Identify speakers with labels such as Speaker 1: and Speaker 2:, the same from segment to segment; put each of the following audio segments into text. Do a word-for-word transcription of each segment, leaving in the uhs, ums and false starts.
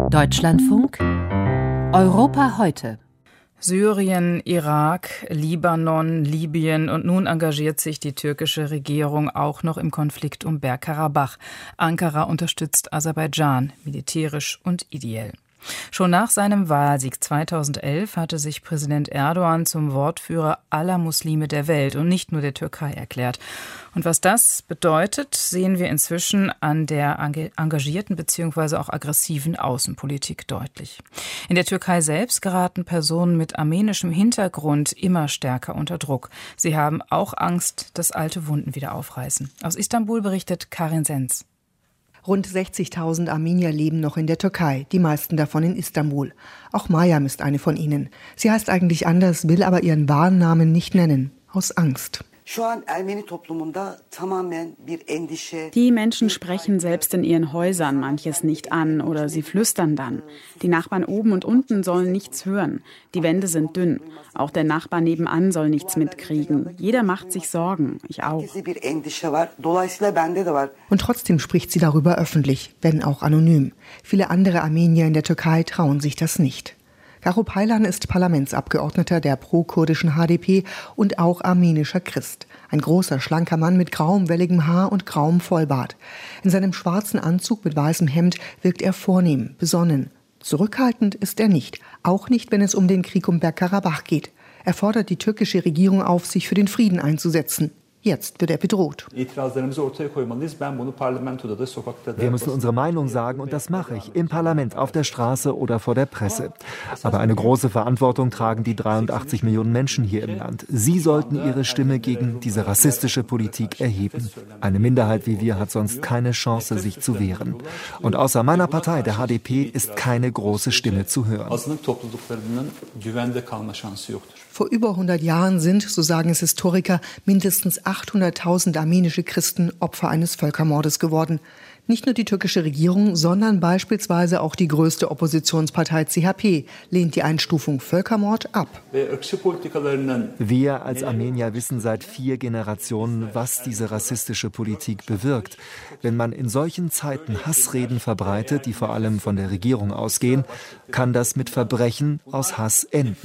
Speaker 1: Deutschlandfunk Europa heute.
Speaker 2: Syrien, Irak, Libanon, Libyen und nun engagiert sich die türkische Regierung auch noch im Konflikt um Bergkarabach. Ankara unterstützt Aserbaidschan militärisch und ideell. Schon nach seinem Wahlsieg zweitausendelf hatte sich Präsident Erdogan zum Wortführer aller Muslime der Welt und nicht nur der Türkei erklärt. Und was das bedeutet, sehen wir inzwischen an der engagierten bzw. auch aggressiven Außenpolitik deutlich. In der Türkei selbst geraten Personen mit armenischem Hintergrund immer stärker unter Druck. Sie haben auch Angst, dass alte Wunden wieder aufreißen. Aus Istanbul berichtet Karin Sens.
Speaker 3: Rund sechzigtausend Armenier leben noch in der Türkei, die meisten davon in Istanbul. Auch Mayam ist eine von ihnen. Sie heißt eigentlich anders, will aber ihren wahren Namen nicht nennen, aus Angst.
Speaker 4: Die Menschen sprechen selbst in ihren Häusern manches nicht an oder sie flüstern dann. Die Nachbarn oben und unten sollen nichts hören. Die Wände sind dünn. Auch der Nachbar nebenan soll nichts mitkriegen. Jeder macht sich Sorgen. Ich auch.
Speaker 3: Und trotzdem spricht sie darüber öffentlich, wenn auch anonym. Viele andere Armenier in der Türkei trauen sich das nicht. Garo Paylan ist Parlamentsabgeordneter der pro-kurdischen H D P und auch armenischer Christ. Ein großer, schlanker Mann mit grauem, welligem Haar und grauem Vollbart. In seinem schwarzen Anzug mit weißem Hemd wirkt er vornehm, besonnen. Zurückhaltend ist er nicht, auch nicht, wenn es um den Krieg um Bergkarabach geht. Er fordert die türkische Regierung auf, sich für den Frieden einzusetzen. Jetzt wird er bedroht.
Speaker 5: Wir müssen unsere Meinung sagen und das mache ich, im Parlament, auf der Straße oder vor der Presse. Aber eine große Verantwortung tragen die dreiundachtzig Millionen Menschen hier im Land. Sie sollten ihre Stimme gegen diese rassistische Politik erheben. Eine Minderheit wie wir hat sonst keine Chance, sich zu wehren. Und außer meiner Partei, der H D P, ist keine große Stimme zu hören.
Speaker 3: Vor über hundert Jahren sind, so sagen es Historiker, mindestens achthunderttausend armenische Christen Opfer eines Völkermordes geworden. Nicht nur die türkische Regierung, sondern beispielsweise auch die größte Oppositionspartei C H P lehnt die Einstufung Völkermord ab.
Speaker 5: Wir als Armenier wissen seit vier Generationen, was diese rassistische Politik bewirkt. Wenn man in solchen Zeiten Hassreden verbreitet, die vor allem von der Regierung ausgehen, kann das mit Verbrechen aus Hass enden.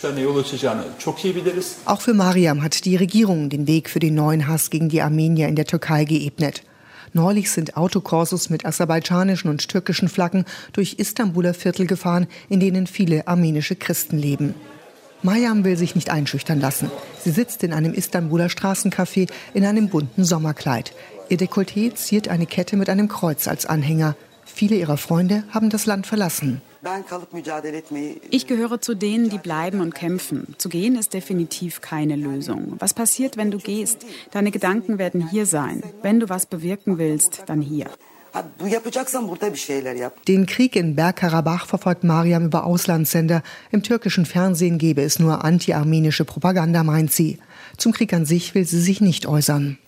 Speaker 3: Auch für Mariam hat die Regierung den Weg für den neuen Hass gegen die Armenier in der Türkei geebnet. Neulich sind Autokorsos mit aserbaidschanischen und türkischen Flaggen durch Istanbuler Viertel gefahren, in denen viele armenische Christen leben. Mayam will sich nicht einschüchtern lassen. Sie sitzt in einem Istanbuler Straßencafé in einem bunten Sommerkleid. Ihr Dekolleté ziert eine Kette mit einem Kreuz als Anhänger. Viele ihrer Freunde haben das Land verlassen.
Speaker 4: Ich gehöre zu denen, die bleiben und kämpfen. Zu gehen ist definitiv keine Lösung. Was passiert, wenn du gehst? Deine Gedanken werden hier sein. Wenn du was bewirken willst, dann hier.
Speaker 3: Den Krieg in Bergkarabach verfolgt Mariam über Auslandssender. Im türkischen Fernsehen gebe es nur anti-armenische Propaganda, meint sie. Zum Krieg an sich will sie sich nicht äußern.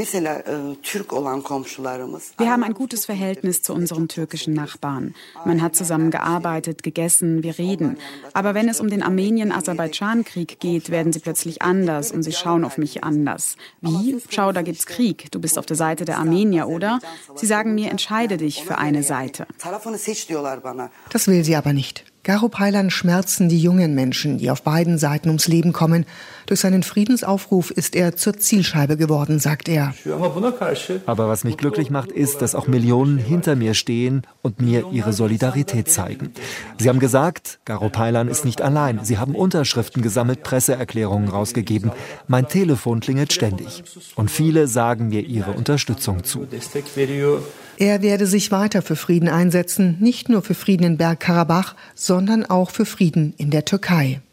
Speaker 4: Wir haben ein gutes Verhältnis zu unseren türkischen Nachbarn. Man hat zusammen gearbeitet, gegessen, wir reden. Aber wenn es um den Armenien-Aserbaidschan-Krieg geht, werden sie plötzlich anders und sie schauen auf mich anders. Wie? Schau, da gibt's Krieg. Du bist auf der Seite der Armenier, oder? Sie sagen mir, entscheide dich für eine Seite.
Speaker 3: Das will sie aber nicht. Garo Paylan schmerzen die jungen Menschen, die auf beiden Seiten ums Leben kommen. Durch seinen Friedensaufruf ist er zur Zielscheibe geworden, sagt er.
Speaker 5: Aber was mich glücklich macht, ist, dass auch Millionen hinter mir stehen und mir ihre Solidarität zeigen. Sie haben gesagt, Garo Paylan ist nicht allein. Sie haben Unterschriften gesammelt, Presseerklärungen rausgegeben. Mein Telefon klingelt ständig. Und viele sagen mir ihre Unterstützung zu.
Speaker 3: Er werde sich weiter für Frieden einsetzen, nicht nur für Frieden in Bergkarabach, sondern auch für Frieden in der Türkei.